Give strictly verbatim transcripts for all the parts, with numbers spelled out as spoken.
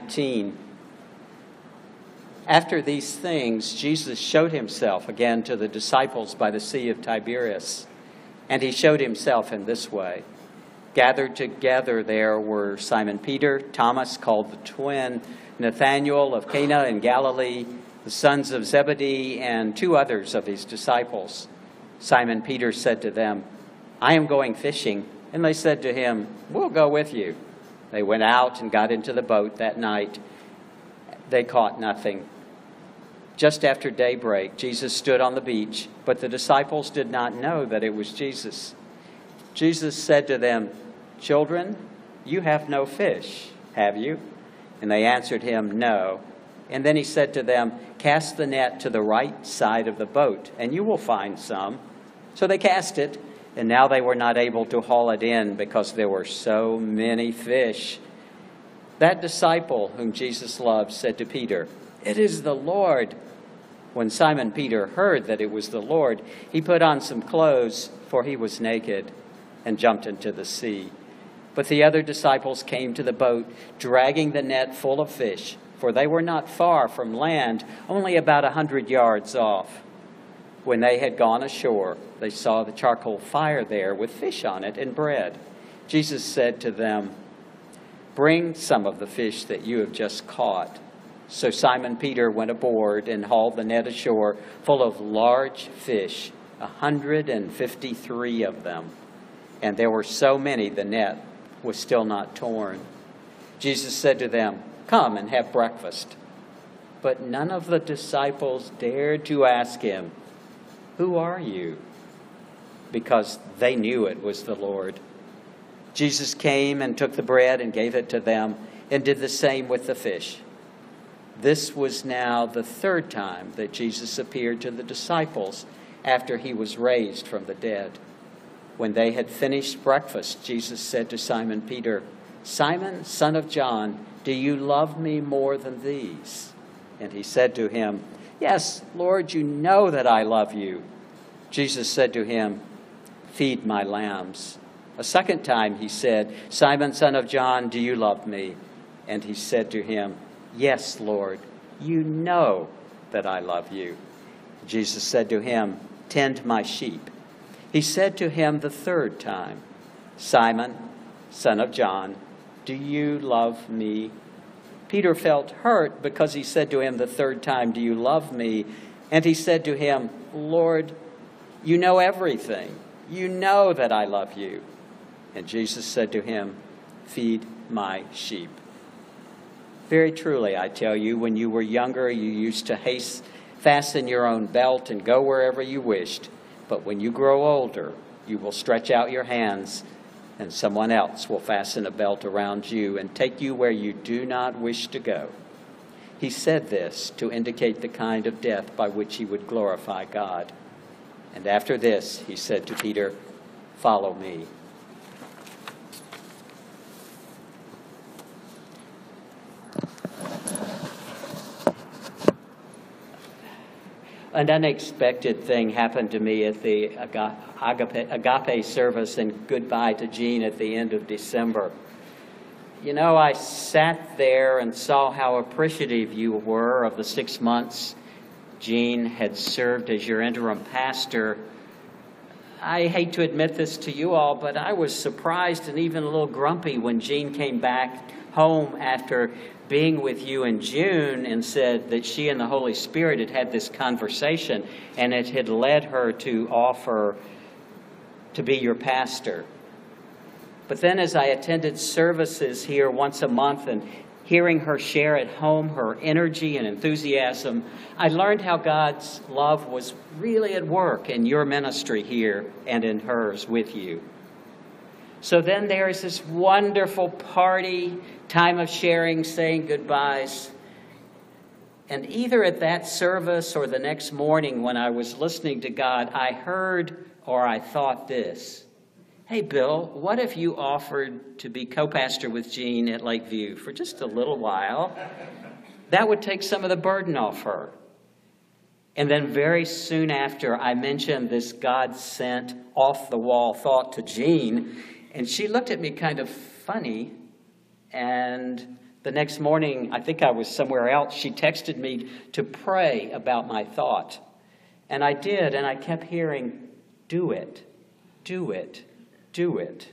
nineteen. After these things, Jesus showed himself again to the disciples by the Sea of Tiberias. And he showed himself in this way. Gathered together there were Simon Peter, Thomas called the twin, Nathanael of Cana in Galilee, the sons of Zebedee, and two others of his disciples. Simon Peter said to them, "I am going fishing." And they said to him, "We'll go with you." They went out and got into the boat that night. They caught nothing. Just after daybreak, Jesus stood on the beach, but the disciples did not know that it was Jesus. Jesus said to them, "Children, you have no fish, have you?" And they answered him, "No." And then he said to them, "Cast the net to the right side of the boat, and you will find some." So they cast it, and now they were not able to haul it in because there were so many fish. That disciple whom Jesus loved said to Peter, "It is the Lord." When Simon Peter heard that it was the Lord, he put on some clothes, for he was naked, and jumped into the sea. But the other disciples came to the boat, dragging the net full of fish, for they were not far from land, only about a hundred yards off. When they had gone ashore, they saw the charcoal fire there with fish on it and bread. Jesus said to them, "Bring some of the fish that you have just caught." So Simon Peter went aboard and hauled the net ashore full of large fish, a hundred and fifty-three of them. And there were so many the net was still not torn. Jesus said to them, "Come and have breakfast." But none of the disciples dared to ask him, "Who are you?" because they knew it was the Lord. Jesus came and took the bread and gave it to them and did the same with the fish. This was now the third time that Jesus appeared to the disciples after he was raised from the dead. When they had finished breakfast, Jesus said to Simon Peter, "Simon, son of John, do you love me more than these?" And he said to him, "Yes, Lord, you know that I love you." Jesus said to him, "Feed my lambs." A second time he said, "Simon, son of John, do you love me?" And he said to him, "Yes, Lord, you know that I love you." Jesus said to him, "Tend my sheep." He said to him the third time, "Simon, son of John, do you love me?" Peter felt hurt because he said to him the third time, "Do you love me?" And he said to him, "Lord, you know everything. You know that I love you." And Jesus said to him, "Feed my sheep. Very truly, I tell you, when you were younger, you used to haste, fasten your own belt and go wherever you wished. But when you grow older, you will stretch out your hands, and someone else will fasten a belt around you and take you where you do not wish to go." He said this to indicate the kind of death by which he would glorify God. And after this, he said to Peter, "Follow me." An unexpected thing happened to me at the agape, agape service and goodbye to Jean at the end of December. You know, I sat there and saw how appreciative you were of the six months Jean had served as your interim pastor. I hate to admit this to you all, but I was surprised and even a little grumpy when Jean came back home after being with you in June and said that she and the Holy Spirit had had this conversation and it had led her to offer to be your pastor. But then as I attended services here once a month and hearing her share at home her energy and enthusiasm, I learned how God's love was really at work in your ministry here and in hers with you. So then there is this wonderful party, time of sharing, saying goodbyes. And either at that service or the next morning when I was listening to God, I heard or I thought this: "Hey, Bill, what if you offered to be co-pastor with Jean at Lakeview for just a little while? That would take some of the burden off her." And then very soon after, I mentioned this God-sent, off-the-wall thought to Jean, and she looked at me kind of funny, and The next morning, I think I was somewhere else, she texted me to pray about my thought. And I did, and I kept hearing, do it, do it, do it.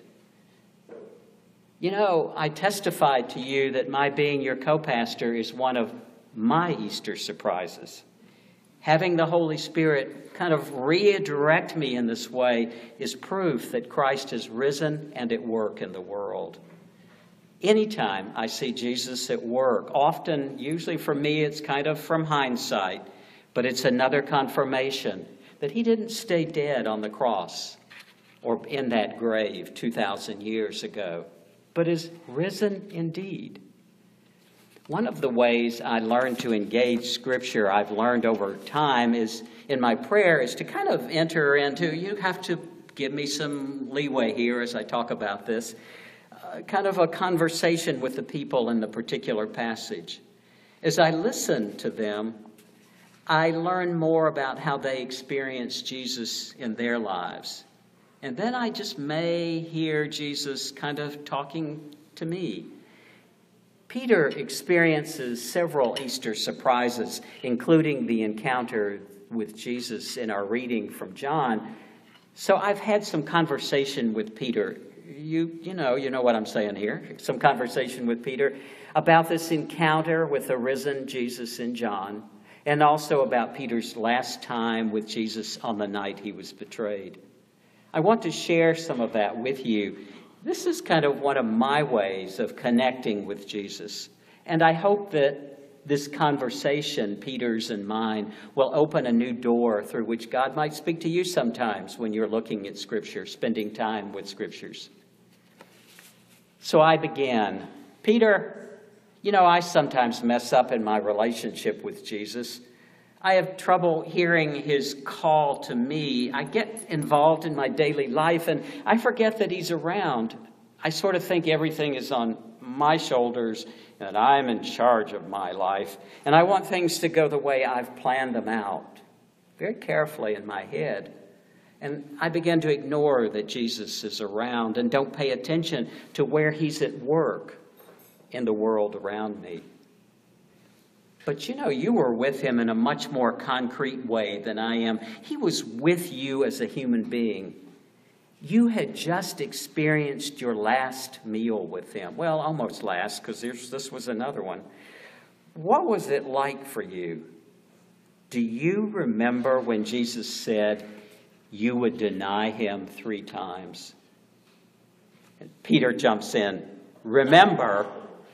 You know, I testified to you that my being your co-pastor is one of my Easter surprises. Having the Holy Spirit kind of redirect me in this way is proof that Christ has risen and at work in the world. Anytime I see Jesus at work, often, usually for me, it's kind of from hindsight, but it's another confirmation that he didn't stay dead on the cross or in that grave two thousand years ago, but is risen indeed. One of the ways I learned to engage Scripture, I've learned over time, is in my prayer, is to kind of enter into, you have to give me some leeway here as I talk about this, uh, kind of a conversation with the people in the particular passage. As I listen to them, I learn more about how they experience Jesus in their lives. And then I just may hear Jesus kind of talking to me. Peter experiences several Easter surprises, including the encounter with Jesus in our reading from John. So I've had some conversation with Peter. You, you know, you know what I'm saying here. Some conversation with Peter about this encounter with the risen Jesus in John, and also about Peter's last time with Jesus on the night he was betrayed. I want to share some of that with you. This is kind of one of my ways of connecting with Jesus. And I hope that this conversation, Peter's and mine, will open a new door through which God might speak to you sometimes when you're looking at Scripture, spending time with Scriptures. So I began. Peter, you know, I sometimes mess up in my relationship with Jesus. I have trouble hearing his call to me. I get involved in my daily life and I forget that he's around. I sort of think everything is on my shoulders and I'm in charge of my life. And I want things to go the way I've planned them out, very carefully in my head. And I begin to ignore that Jesus is around and don't pay attention to where he's at work in the world around me. But you know, you were with him in a much more concrete way than I am. He was with you as a human being. You had just experienced your last meal with him. Well, almost last, because this was another one. What was it like for you? Do you remember when Jesus said you would deny him three times? And Peter jumps in. Remember...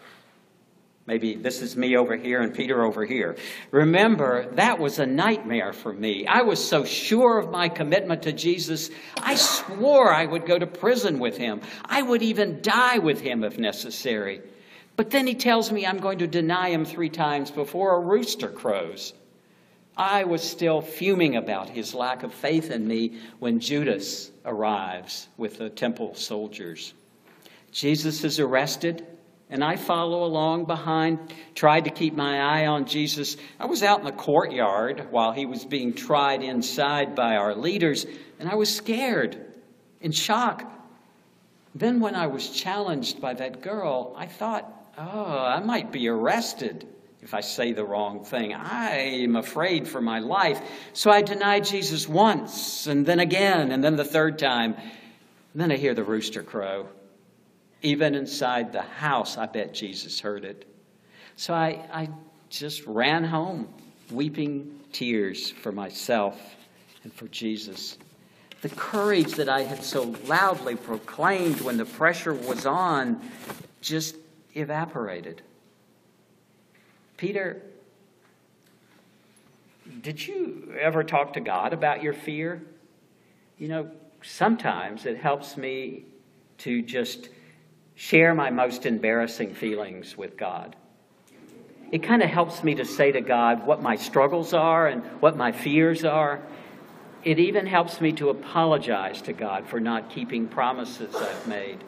Maybe this is me over here and Peter over here. Remember, that was a nightmare for me. I was so sure of my commitment to Jesus, I swore I would go to prison with him. I would even die with him if necessary. But then he tells me I'm going to deny him three times before a rooster crows. I was still fuming about his lack of faith in me when Judas arrives with the temple soldiers. Jesus is arrested. And I follow along behind, tried to keep my eye on Jesus. I was out in the courtyard while he was being tried inside by our leaders, and I was scared, in shock. Then when I was challenged by that girl, I thought, oh, I might be arrested if I say the wrong thing. I am afraid for my life. So I denied Jesus once, and then again, and then the third time. And then I hear the rooster crow. Even inside the house, I bet Jesus heard it. So I, I just ran home, weeping tears for myself and for Jesus. The courage that I had so loudly proclaimed when the pressure was on just evaporated. Peter, did you ever talk to God about your fear? You know, sometimes it helps me to just share my most embarrassing feelings with God. It kind of helps me to say to God what my struggles are and what my fears are. It even helps me to apologize to God for not keeping promises I've made.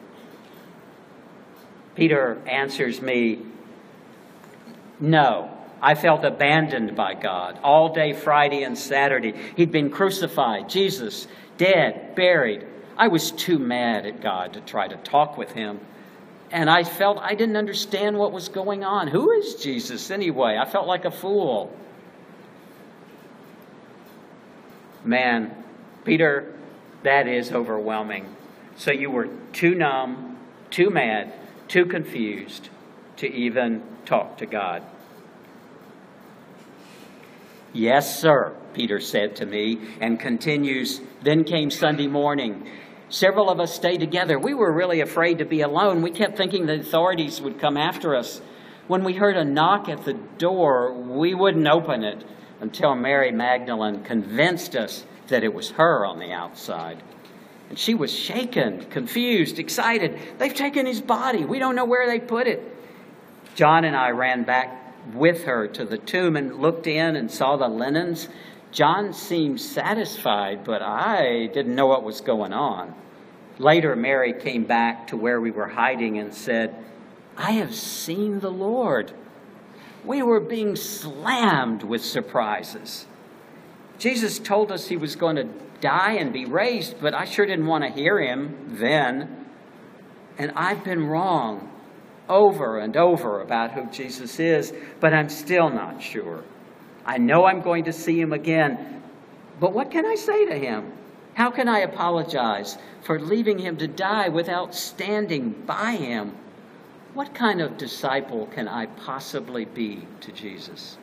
Peter answers me, no, I felt abandoned by God all day Friday and Saturday. He'd been crucified, Jesus, dead, buried. I was too mad at God to try to talk with him. And I felt I didn't understand what was going on. Who is Jesus anyway? I felt like a fool. Man, Peter, that is overwhelming. So you were too numb, too mad, too confused to even talk to God. Yes, sir, Peter said to me, and continues, then came Sunday morning. Several of us stayed together. We were really afraid to be alone. We kept thinking the authorities would come after us. When we heard a knock at the door, we wouldn't open it until Mary Magdalene convinced us that it was her on the outside. And she was shaken, confused, excited. They've taken his body. We don't know where they put it. John and I ran back with her to the tomb and looked in and saw the linens. John seemed satisfied, but I didn't know what was going on. Later, Mary came back to where we were hiding and said, I have seen the Lord. We were being slammed with surprises. Jesus told us he was going to die and be raised, but I sure didn't want to hear him then. And I've been wrong over and over about who Jesus is, but I'm still not sure. I know I'm going to see him again, but what can I say to him? How can I apologize for leaving him to die without standing by him? What kind of disciple can I possibly be to Jesus?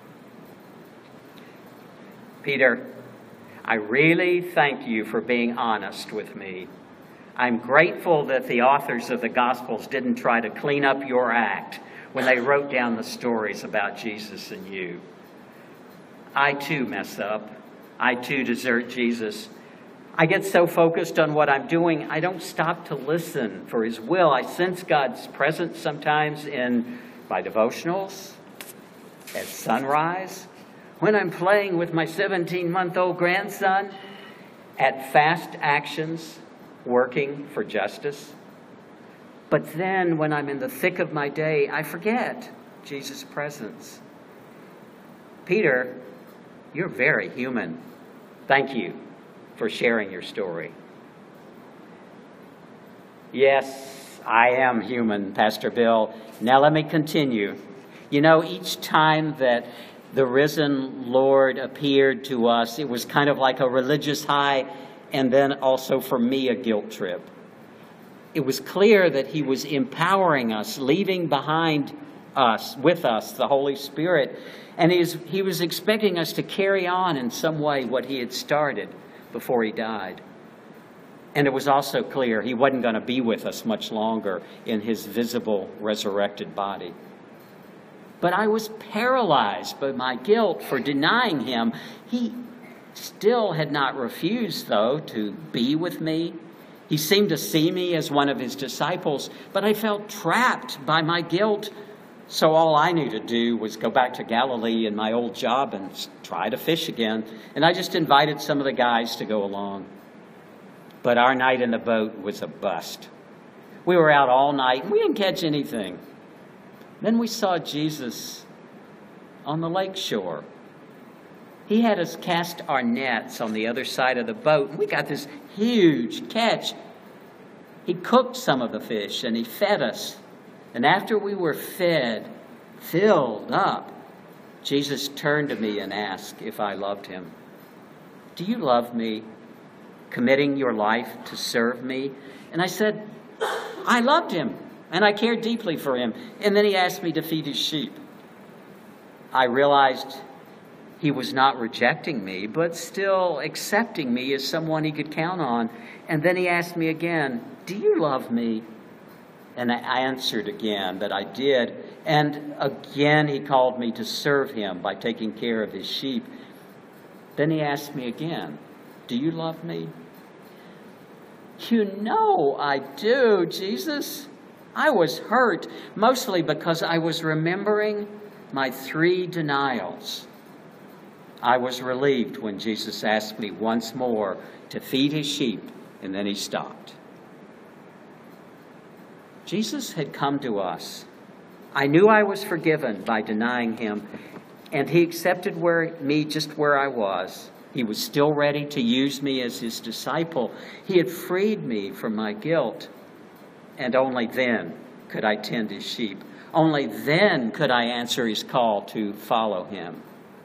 Peter, I really thank you for being honest with me. I'm grateful that the authors of the Gospels didn't try to clean up your act when they wrote down the stories about Jesus and you. I too mess up. I too desert Jesus. I get so focused on what I'm doing, I don't stop to listen for his will. I sense God's presence sometimes in my devotionals, at sunrise, when I'm playing with my seventeen-month-old grandson, at fast actions, working for justice. But then when I'm in the thick of my day, I forget Jesus' presence. Peter, you're very human. Thank you for sharing your story. Yes, I am human, Pastor Bill. Now let me continue. You know, each time that the risen Lord appeared to us, it was kind of like a religious high, and then also for me a guilt trip. It was clear that he was empowering us, leaving behind us, with us, the Holy Spirit. And he was, he was expecting us to carry on in some way what he had started before he died. And it was also clear he wasn't going to be with us much longer in his visible resurrected body. But I was paralyzed by my guilt for denying him. He still had not refused, though, to be with me. He seemed to see me as one of his disciples, but I felt trapped by my guilt. So all I knew to do was go back to Galilee in my old job and try to fish again. And I just invited some of the guys to go along. But our night in the boat was a bust. We were out all night and we didn't catch anything. Then we saw Jesus on the lake shore. He had us cast our nets on the other side of the boat, and we got this huge catch. He cooked some of the fish, and he fed us. And after we were fed, filled up, Jesus turned to me and asked if I loved him. Do you love me, committing your life to serve me? And I said, I loved him, and I cared deeply for him. And then he asked me to feed his sheep. I realized he was not rejecting me, but still accepting me as someone he could count on. And then he asked me again, do you love me? And I answered again that I did. And again he called me to serve him by taking care of his sheep. Then he asked me again, do you love me? You know I do, Jesus. I was hurt, mostly because I was remembering my three denials. I was relieved when Jesus asked me once more to feed his sheep, and then he stopped. Jesus had come to us. I knew I was forgiven by denying him, and he accepted where, me just where I was. He was still ready to use me as his disciple. He had freed me from my guilt, and only then could I tend his sheep. Only then could I answer his call to follow him.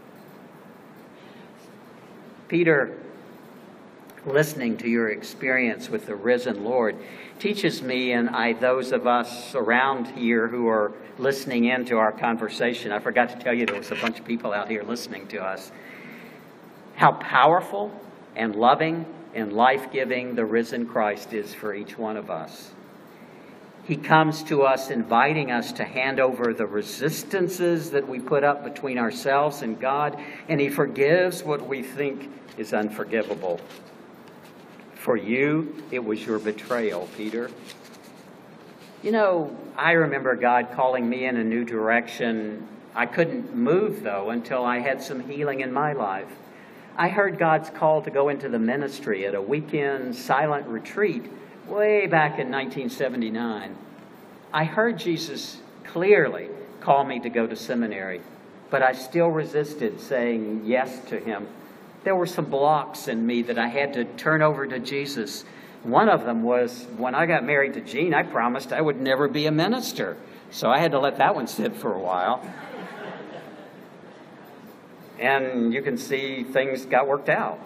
Peter, listening to your experience with the risen Lord teaches me and I, those of us around here who are listening in to our conversation, I forgot to tell you there was a bunch of people out here listening to us, how powerful and loving and life-giving the risen Christ is for each one of us. He comes to us inviting us to hand over the resistances that we put up between ourselves and God, and he forgives what we think is unforgivable. For you, it was your betrayal, Peter. You know, I remember God calling me in a new direction. I couldn't move, though, until I had some healing in my life. I heard God's call to go into the ministry at a weekend silent retreat way back in nineteen seventy-nine. I heard Jesus clearly call me to go to seminary, but I still resisted saying yes to him. There were some blocks in me that I had to turn over to Jesus. One of them was when I got married to Jean, I promised I would never be a minister. So I had to let that one sit for a while. And you can see things got worked out.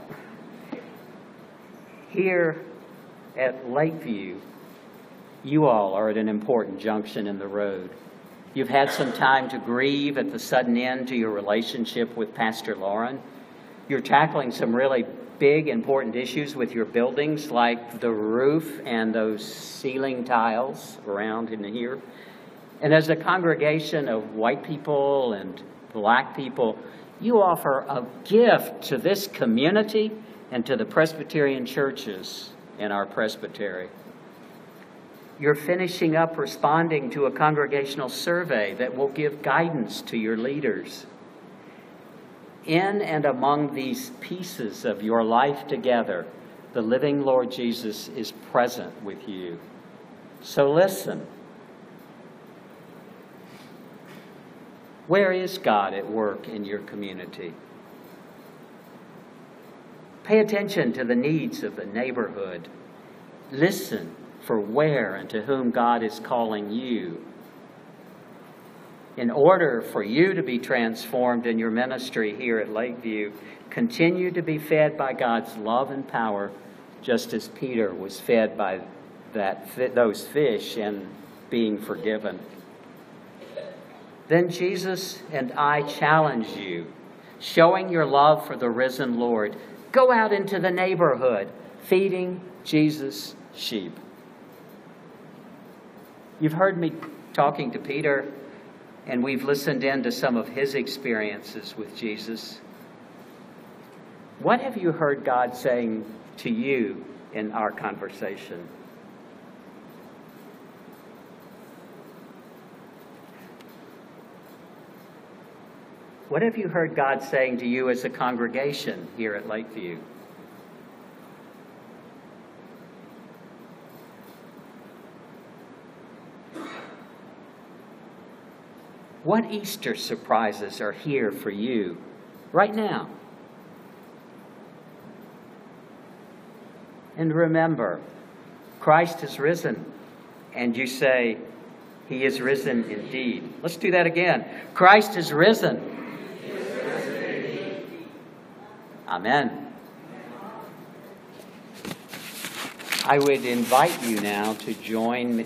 Here at Lakeview, you all are at an important junction in the road. You've had some time to grieve at the sudden end to your relationship with Pastor Lauren. You're tackling some really big, important issues with your buildings, like the roof and those ceiling tiles around in here. And as a congregation of white people and black people, you offer a gift to this community and to the Presbyterian churches in our presbytery. You're finishing up responding to a congregational survey that will give guidance to your leaders. In and among these pieces of your life together, the living Lord Jesus is present with you. So listen. Where is God at work in your community? Pay attention to the needs of the neighborhood. Listen for where and to whom God is calling you. In order for you to be transformed in your ministry here at Lakeview, continue to be fed by God's love and power, just as Peter was fed by that those fish and being forgiven. Then Jesus and I challenge you, showing your love for the risen Lord, go out into the neighborhood, feeding Jesus' sheep. You've heard me talking to Peter, and we've listened in to some of his experiences with Jesus. What have you heard God saying to you in our conversation? What have you heard God saying to you as a congregation here at Lakeview? What Easter surprises are here for you right now? And remember, Christ is risen. And you say, he is risen indeed. Let's do that again. Christ is risen. Amen. I would invite you now to join